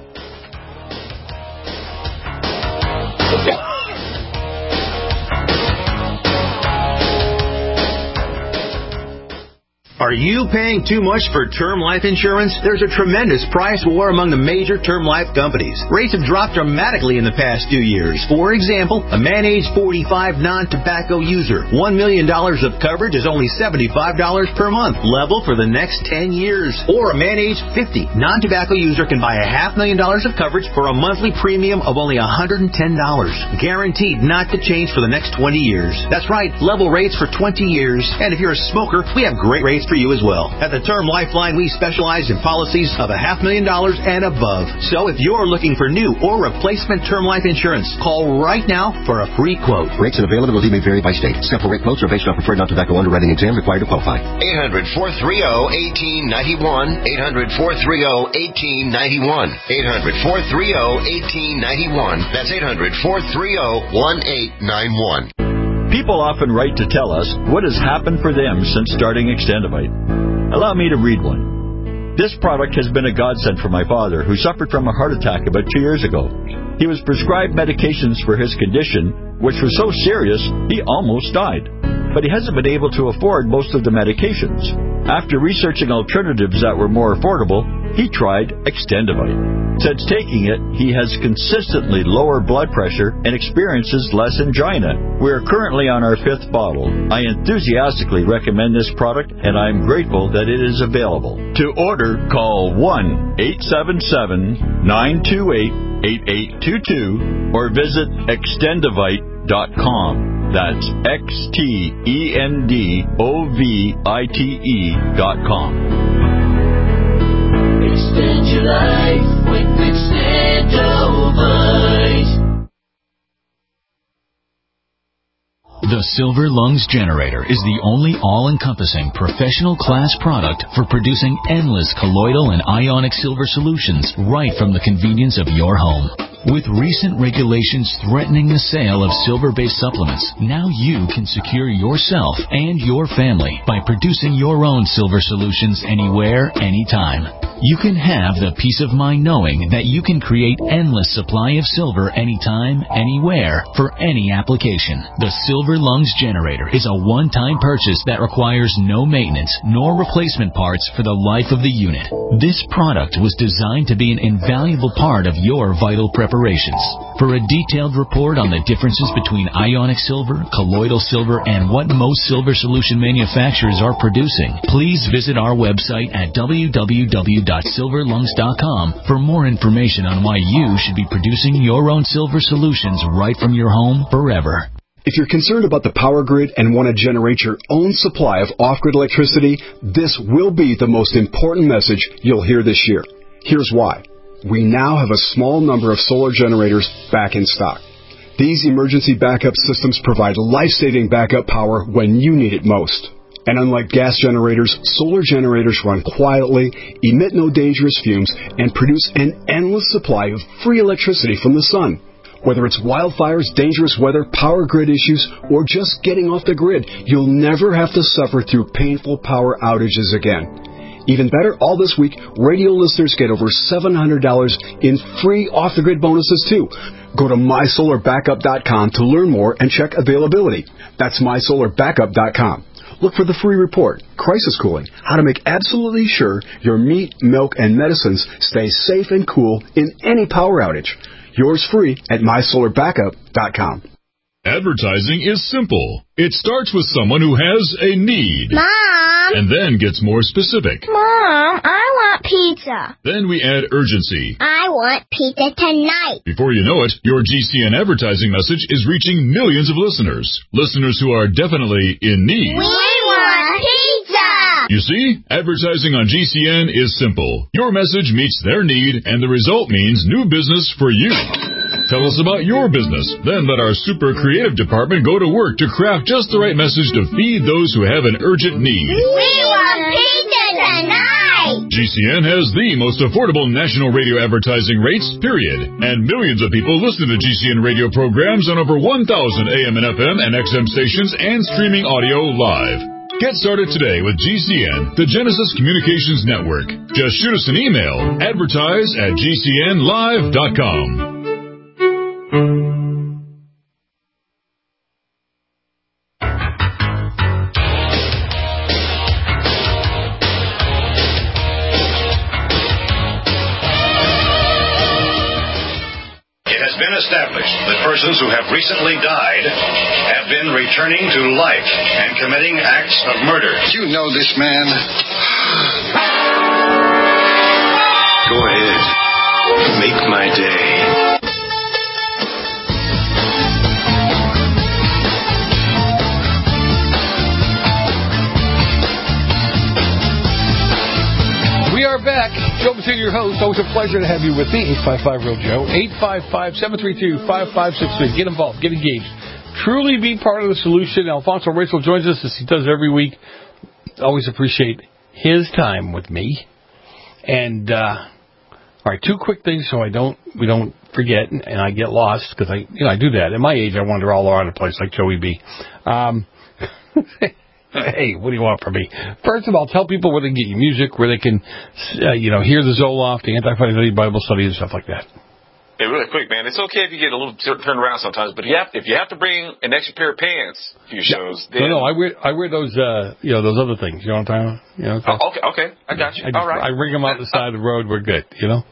Are you paying too much for term life insurance? There's a tremendous price war among the major term life companies. Rates have dropped dramatically in the past few years. For example, a man age forty-five non-tobacco user, one million dollars of coverage is only seventy-five dollars per month, level for the next ten years. Or a man age fifty non-tobacco user can buy a half million dollars of coverage for a monthly premium of only one hundred ten dollars. Guaranteed not to change for the next twenty years. That's right, level rates for twenty years. And if you're a smoker, we have great rates for you as well. At the Term Lifeline, we specialize in policies of a half million dollars and above. So if you're looking for new or replacement term life insurance, call right now for a free quote. Rates and availability may vary by state. Sample rate quotes are based on preferred non-tobacco underwriting exam required to qualify. eight hundred, four three zero, one eight nine one. eight hundred, four three zero, one eight nine one. eight hundred, four three zero, one eight nine one. That's eight hundred, four three zero, one eight nine one. People often write to tell us what has happened for them since starting Extendivite. Allow me to read one. This product has been a godsend for my father, who suffered from a heart attack about two years ago. He was prescribed medications for his condition, which was so serious he almost died. But he hasn't been able to afford most of the medications. After researching alternatives that were more affordable, he tried Extendivite. Since taking it, he has consistently lower blood pressure and experiences less angina. We are currently on our fifth bottle. I enthusiastically recommend this product, and I am grateful that it is available. To order, call one eight seven seven, nine two eight, eight eight two two or visit extendivite dot com. That's X T E N D O V I T E dot com. Extend your life with Extendovite. The Silver Lungs Generator is the only all-encompassing professional class product for producing endless colloidal and ionic silver solutions right from the convenience of your home. With recent regulations threatening the sale of silver-based supplements, now you can secure yourself and your family by producing your own silver solutions anywhere, anytime. You can have the peace of mind knowing that you can create endless supply of silver anytime, anywhere, for any application. The Silver Lungs Generator is a one-time purchase that requires no maintenance nor replacement parts for the life of the unit. This product was designed to be an invaluable part of your vital preparations. For a detailed report on the differences between ionic silver, colloidal silver, and what most silver solution manufacturers are producing, please visit our website at w w w dot silver lungs dot com for more information on why you should be producing your own silver solutions right from your home forever. If you're concerned about the power grid and want to generate your own supply of off-grid electricity, this will be the most important message you'll hear this year. Here's why. We now have a small number of solar generators back in stock. These emergency backup systems provide life-saving backup power when you need it most. And unlike gas generators, solar generators run quietly, emit no dangerous fumes, and produce an endless supply of free electricity from the sun. Whether it's wildfires, dangerous weather, power grid issues, or just getting off the grid, you'll never have to suffer through painful power outages again. Even better, all this week, radio listeners get over seven hundred dollars in free off-the-grid bonuses, too. Go to my solar backup dot com to learn more and check availability. That's my solar backup dot com. Look for the free report, Crisis Cooling, how to make absolutely sure your meat, milk, and medicines stay safe and cool in any power outage. Yours free at my solar backup dot com. Advertising is simple. It starts with someone who has a need. Mom! And then gets more specific. Mom, I want pizza. Then we add urgency. I want pizza tonight. Before you know it, your G C N advertising message is reaching millions of listeners. Listeners who are definitely in need. We want pizza! You see, advertising on G C N is simple. Your message meets their need, and the result means new business for you. Tell us about your business. Then let our super creative department go to work to craft just the right message to feed those who have an urgent need. We want pizza tonight! G C N has the most affordable national radio advertising rates, period. And millions of people listen to G C N radio programs on over one thousand A M and F M and X M stations and streaming audio live. Get started today with G C N, the Genesis Communications Network. Just shoot us an email, advertise at g c n live dot com. Established that persons who have recently died have been returning to life and committing acts of murder. You know this man. Go ahead. Make my day. We are back. Joe Messina, your host. Always a pleasure to have you with me. eight five five real Joe. eight five five, seven three two, five five six three. Get involved. Get engaged. Truly be part of the solution. Alfonso Rachel joins us as he does every week. Always appreciate his time with me. And, uh, all right, two quick things so I don't, we don't forget and, and I get lost because I, you know, I do that. At my age, I wander all around the place like Joey B. Um, Hey, what do you want from me? First of all, tell people where they can get your music, where they can, uh, you know, hear the Zoloft, the Anti-Fidelity Bible Study, and stuff like that. Hey, really quick, man. It's okay if you get a little turned around sometimes, but if you have, if you have to bring an extra pair of pants for your shows, then... No, no, I wear, I wear those, uh, you know, those other things. You know what I'm talking about? You know, oh, okay, okay. I got you. I just, all right. I ring them out the side of the road. We're good, you know?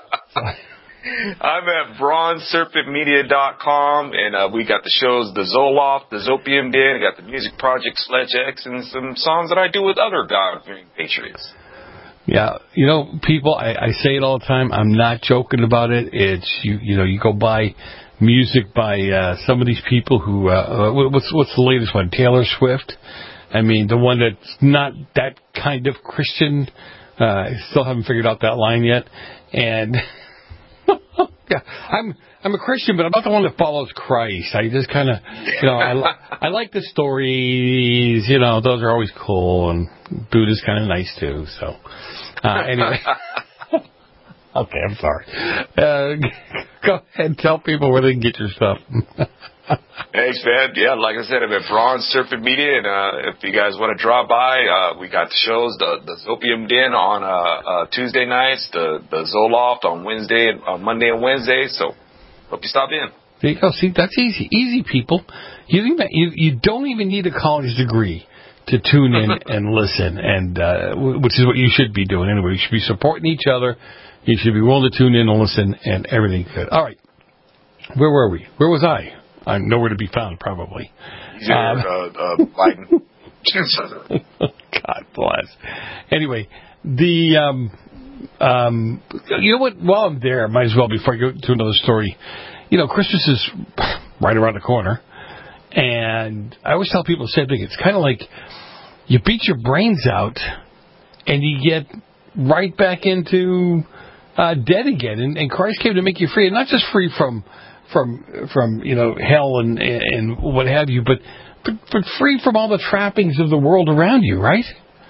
I'm at bronze serpent media dot com, and uh, we got the shows, the Zoloft, the Zopium Den, I got the Music Project, Sledge X, and some songs that I do with other God-fearing patriots. Yeah, you know, people, I, I say it all the time. I'm not joking about it. It's, you you know, you go buy music by uh, some of these people who, uh, what's what's the latest one? Taylor Swift. I mean, the one that's not that kind of Christian. Uh, I still haven't figured out that line yet. And yeah, I'm I'm a Christian, but I'm not the one that follows Christ. I just kind of, you know, I, li- I like the stories. You know, those are always cool, and Buddha's kind of nice too. So uh, anyway. Okay, I'm sorry. Uh, go ahead and tell people where they can get your stuff. Thanks, man. Yeah, like I said, I'm at Bronze Serpent Media, and uh, if you guys want to drop by, uh, we got the shows, the, the Zopium Den on uh, uh, Tuesday nights, the, the Zoloft on Wednesday, and, uh, Monday and Wednesday, so hope you stop in. There you go. See, that's easy. Easy, people. You, even, you, you don't even need a college degree to tune in and listen, and uh, which is what you should be doing anyway. You should be supporting each other. You should be willing to tune in and listen, and everything good. All right. Where were we? Where was I? I'm nowhere to be found, probably. He's um, uh, uh, Biden. God bless. Anyway, the um, um, you know what? While I'm there, might as well, before I go to another story, you know, Christmas is right around the corner, and I always tell people the same thing. It's kind of like you beat your brains out, and you get right back into uh, dead again. And, and Christ came to make you free, and not just free from from from you know hell and and what have you, but but, but free from all the trappings of the world around you, right?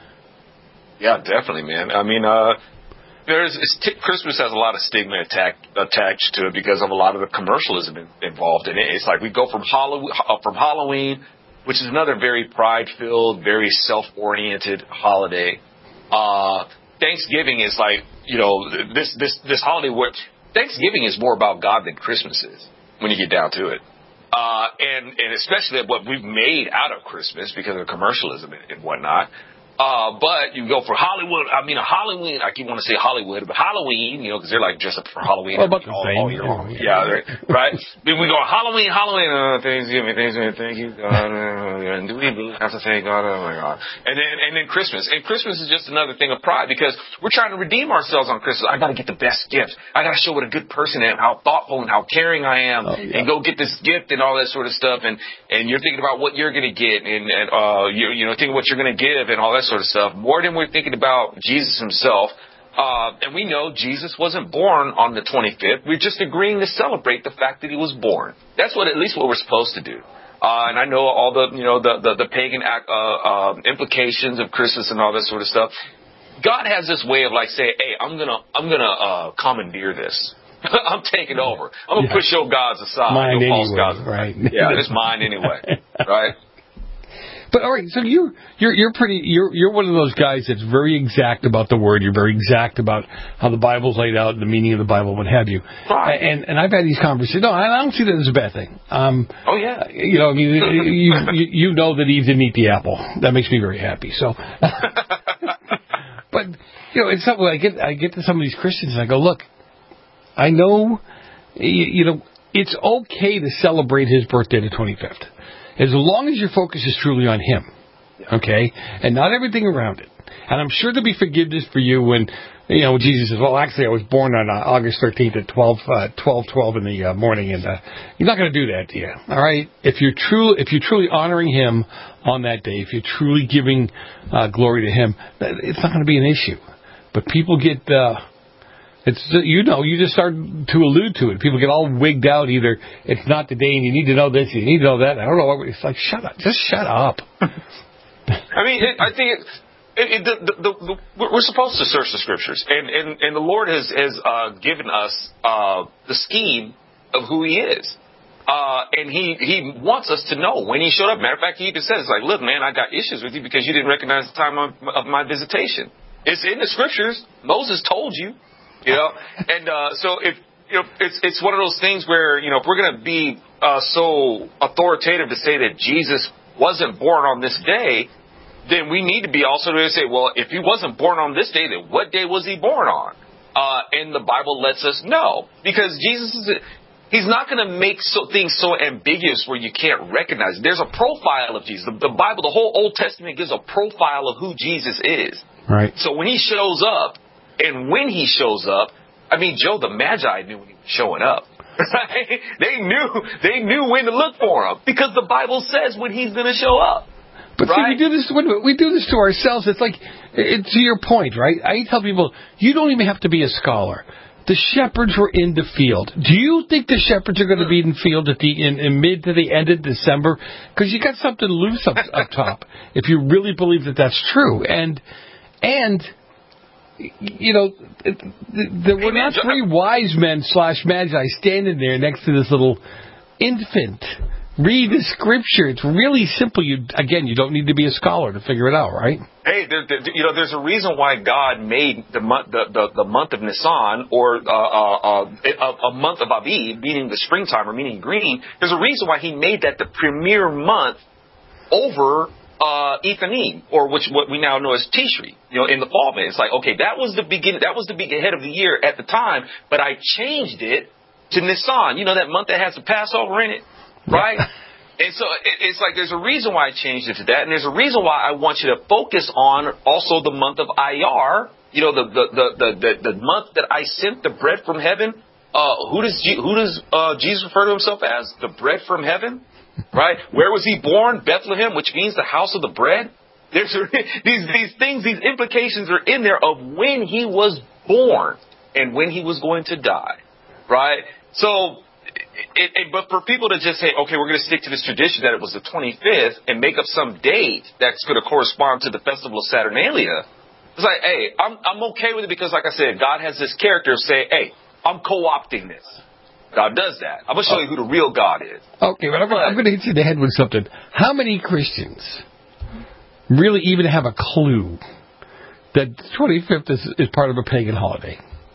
Yeah, definitely, man. I mean, uh, there's it's t- Christmas has a lot of stigma attack, attached to it because of a lot of the commercialism in, involved in it. It's like we go from Halloween, uh, from Halloween, which is another very pride-filled, very self-oriented holiday. Uh, Thanksgiving is like, you know, this this this holiday where Thanksgiving is more about God than Christmas is when you get down to it. Uh, and, and especially what we've made out of Christmas because of commercialism and, and whatnot. Uh, but you go for Hollywood. I mean, a Halloween. I keep want to say Hollywood, but Halloween, you know, because they're like dressed up for Halloween well, about all, the same, all year long. Yeah, right. right? Then we go Halloween, Halloween. Uh, Thanksgiving, Thanksgiving. Thank you, God. Uh, and do we have to thank God? Oh my God. And then and then Christmas. And Christmas is just another thing of pride because we're trying to redeem ourselves on Christmas. I got to get the best gift. I got to show what a good person I am, how thoughtful and how caring I am, oh, yeah. and go get this gift and all that sort of stuff. And and you're thinking about what you're going to get, and, and uh, you you know thinking what you're going to give and all that sort of stuff. More than we're thinking about Jesus himself. Uh, and we know Jesus wasn't born on the twenty-fifth. We're just agreeing to celebrate the fact that he was born. That's what, at least what we're supposed to do. Uh, and I know all the, you know, the, the, the pagan uh, uh, implications of Christmas and all that sort of stuff. God has this way of like saying, hey, I'm gonna, I'm gonna, uh, commandeer this. I'm taking over. I'm gonna yeah. push your gods aside. Mine your anyway, false gods. Right. Yeah, it's mine anyway. Right? But all right, so you you're you're pretty you're you're one of those guys that's very exact about the word. You're very exact about how the Bible's laid out and the meaning of the Bible, what have you. Right. And and I've had these conversations. No, I don't see that as a bad thing. Um, oh yeah. You know, I mean, you, you you know that Eve didn't eat the apple. That makes me very happy. So, but you know, it's something I get I get to some of these Christians and I go, look, I know, you, you know, it's okay to celebrate his birthday the twenty-fifth. As long as your focus is truly on him, okay, and not everything around it. And I'm sure there'll be forgiveness for you when, you know, Jesus says, well, actually, I was born on uh, August thirteenth at twelve twelve in the uh, morning, and uh, you're not going to do that to you, all right? If you're, true, if you're truly honoring him on that day, if you're truly giving uh, glory to him, it's not going to be an issue. But people get... Uh, It's you know you just start to allude to it. People get all wigged out. Either it's not the day, and you need to know this, you need to know that. I don't know what it's like. Shut up, just shut up. I mean, it, I think it, it, it, the, the, the, the, we're supposed to search the scriptures, and and, and the Lord has has uh, given us uh, the scheme of who He is, uh, and He He wants us to know when He showed up. Matter of fact, He even says, "Like, look, man, I got issues with you because you didn't recognize the time of, of my visitation." It's in the scriptures. Moses told you. You know, and uh, so if you know, it's it's one of those things where you know if we're going to be uh, so authoritative to say that Jesus wasn't born on this day, then we need to be also to say, well, if he wasn't born on this day, then what day was he born on? Uh, and the Bible lets us know because Jesus is. He's not going to make so, things so ambiguous where you can't recognize it. There's a profile of Jesus. The, the Bible, the whole Old Testament gives a profile of who Jesus is. Right. So when he shows up. And when he shows up, I mean, Joe the Magi knew when he was showing up. Right? They knew they knew when to look for him because the Bible says when he's going to show up. But right? see, we do this. Wait a minute, we do this to ourselves. It's like, it, to your point, right? I tell people, you don't even have to be a scholar. The shepherds were in the field. Do you think the shepherds are going to be in the field at the in, in mid to the end of December? Because you got something loose up, up top. If you really believe that that's true, and and. You know, there were not three wise men slash magi standing there next to this little infant. Read the scripture. It's really simple. You again, you don't need to be a scholar to figure it out, right? Hey, there, there, you know, there's a reason why God made the month, the, the, the month of Nisan, or uh, uh, uh, a month of Aviv, meaning the springtime or meaning green. There's a reason why He made that the premier month over Uh, Ethanim, or which what we now know as Tishri, you know, in the fall. It's like, okay, that was the beginning, that was the big head of the year at the time, but I changed it to Nisan. You know, that month that has the Passover in it, right? Yeah. And so it, it's like there's a reason why I changed it to that, and there's a reason why I want you to focus on also the month of Iyar. You know, the the the the, the, the month that I sent the bread from heaven. Uh, who does G- who does uh, Jesus refer to himself as? The bread from heaven. Right? Where was he born? Bethlehem, which means the house of the bread. There's these these things, these implications are in there of when he was born and when he was going to die. Right? So, it, it, but for people to just say, okay, we're going to stick to this tradition that it was the twenty-fifth and make up some date that's going to correspond to the festival of Saturnalia, it's like, hey, I'm I'm okay with it because, like I said, God has this character of saying, hey, I'm co-opting this. God does that. I'm going to show you who the real God is. Okay, but I'm, I'm going to hit you in the head with something. How many Christians really even have a clue that the twenty-fifth is, is part of a pagan holiday?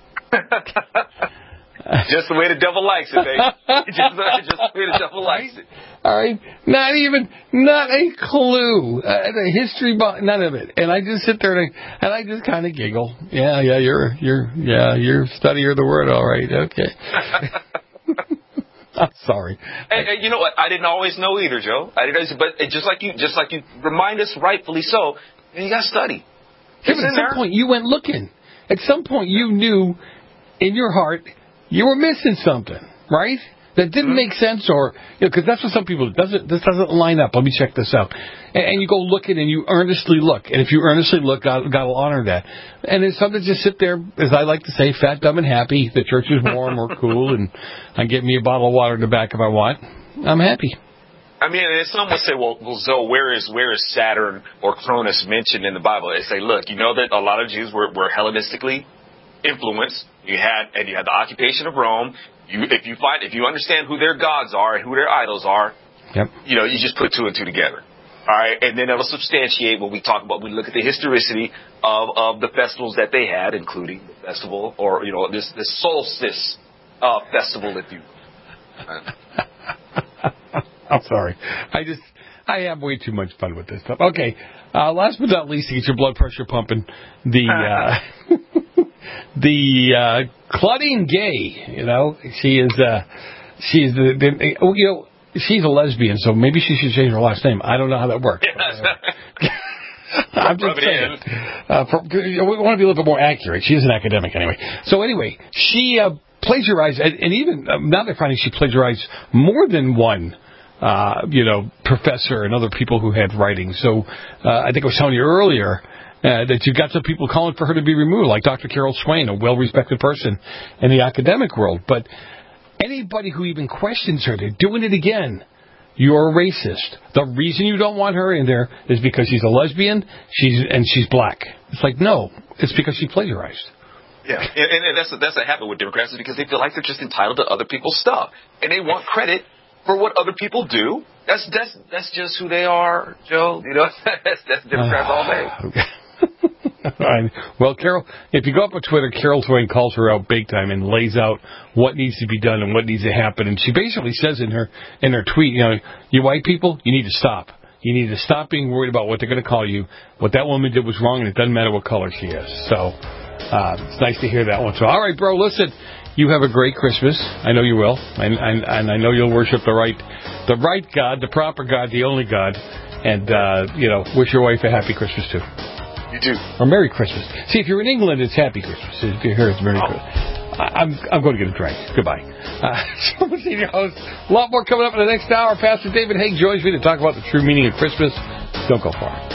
Just the way the devil likes it, baby. Just, just the way the devil likes it. All right? Not even, not a clue. Uh, the history, none of it. And I just sit there and I, and I just kind of giggle. Yeah, yeah, you're, you're, yeah, you're a studier of the word, all right, okay. I'm sorry. And, and you know what? I didn't always know either, Joe. I didn't, but it, just like you, just like you remind us, rightfully so. You got to study. Yeah, but at some there. point you went looking. At some point you knew in your heart you were missing something, right? That didn't make sense, or you know, because that's what some people do. Doesn't this doesn't line up? Let me check this out, and, and you go looking and you earnestly look, and if you earnestly look, God, God will honor that. And it's something to just sit there, as I like to say, fat, dumb, and happy. The church is warm or cool, and I get me a bottle of water in the back if I want. I'm happy. I mean, and some would say, well, well, Zoe, where is where is Saturn or Cronus mentioned in the Bible? They say, look, you know that a lot of Jews were, were Hellenistically influenced. You had and you had the occupation of Rome. You, if you find, if you understand who their gods are and who their idols are, yep. you know, you just put two and two together. All right, and then it'll substantiate when we talk about, we look at the historicity of, of the festivals that they had, including the festival, or you know, this this solstice uh, festival, if you will. I'm sorry, I just I have way too much fun with this stuff. Okay, uh, last but not least, to get your blood pressure pumping, the. Uh, The uh, Claudine Gay, you know, she is, uh, she is the, the, you know, she's a lesbian, so maybe she should change her last name. I don't know how that works. Yes. I'm just saying. Uh, for, we want to be a little bit more accurate. She is an academic anyway. So anyway, she uh, plagiarized, and, and even uh, now they're finding she plagiarized more than one. Uh, you know, professor and other people who had writings. So uh, I think I was telling you earlier. Uh, that you've got some people calling for her to be removed, like Doctor Carol Swain, a well-respected person in the academic world. But anybody who even questions her, they're doing it again. You're a racist. The reason you don't want her in there is because she's a lesbian, she's and she's black. It's like, no, it's because she plagiarized. Yeah, and, and that's a, that's a habit with Democrats is because they feel like they're just entitled to other people's stuff, and they want credit for what other people do. That's that's that's just who they are, Joe. You know, that's that's Democrats all day. Okay. Right. Well, Carol, if you go up on Twitter, Carol Swain calls her out big time and lays out what needs to be done and what needs to happen. And she basically says in her in her tweet, you know, you white people, you need to stop. You need to stop being worried about what they're going to call you. What that woman did was wrong, and it doesn't matter what color she is. So uh, it's nice to hear that one. So, all right, bro, listen, you have a great Christmas. I know you will, and, and, and I know you'll worship the right, the right God, the proper God, the only God. And uh, you know, wish your wife a happy Christmas too. You do. Or Merry Christmas. See, if you're in England, it's Happy Christmas. If you're here, it's Merry oh. Christmas. I'm I'm going to get a drink. Goodbye. Uh, so, your host. A lot more coming up in the next hour. Pastor David Haig joins me to talk about the true meaning of Christmas. Don't go far.